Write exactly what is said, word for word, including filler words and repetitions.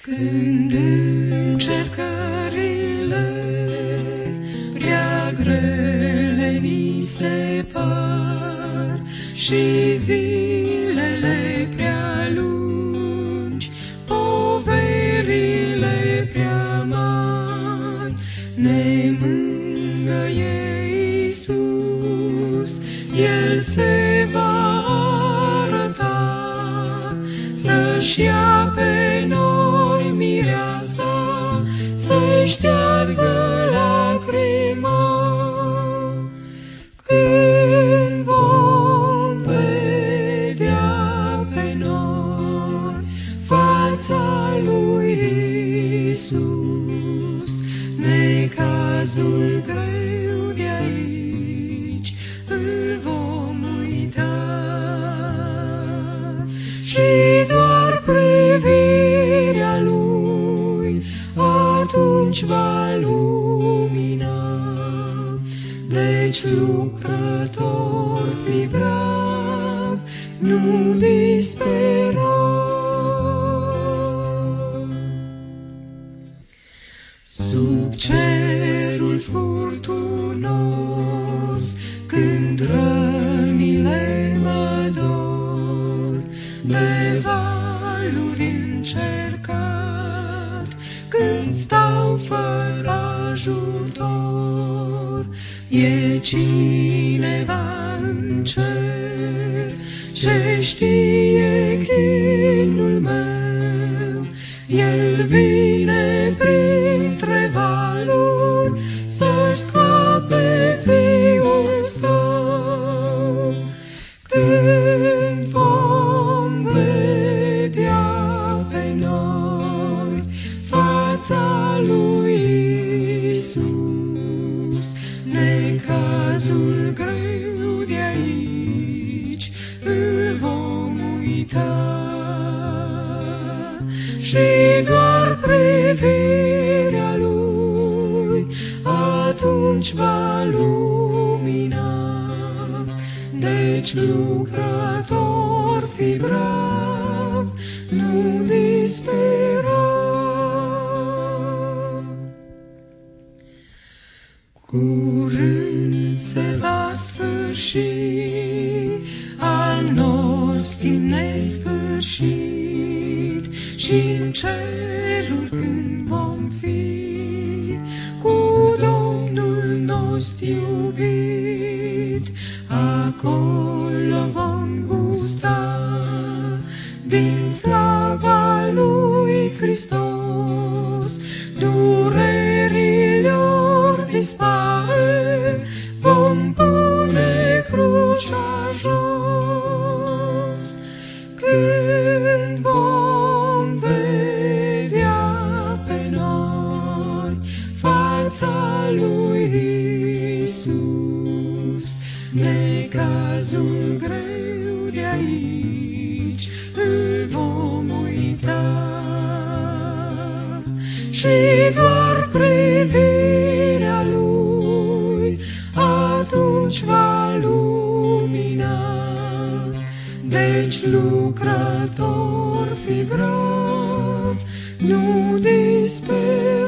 Când încercările prea grele ni se par și zilele prea lungi, poverile prea mari, ne mângâie Iisus, El se va arăta, să-și ia pe noi mireasa, să șteargă lacrima. Când vom vedea pe noi fața lui Iisus, necazul greu de aici îl vom uita și doar privirea lui atunci va lumina. Deci lucrător fi brav, nu dispera. Sub cerul furtunos, când rănile mă dor, de valuri încercat, când stau fără ajutor, e cineva în cer ce știe chinul meu. El vine printre valuri să-și scape fiul său. Când vom vedea pe noi fața lui Iisus, necazul greu de aici îl vom uita și doar privirea lui atunci va lumina. Deci lucrător fi brav, nu dispera. Curând se va sfârși al nostru nesfârșit și în cerul când vom fi cu Domnul nostru iubit, acolo vom gusta din slava lui Hristos. Durerilor dispare, vom pune crucea jos. Când vom vedea pe noi fața lui Iisus, necazul greu de aici îl vom uita și doar privirea lui atunci va lumina. Deci lucrător fi brav, nu dispera.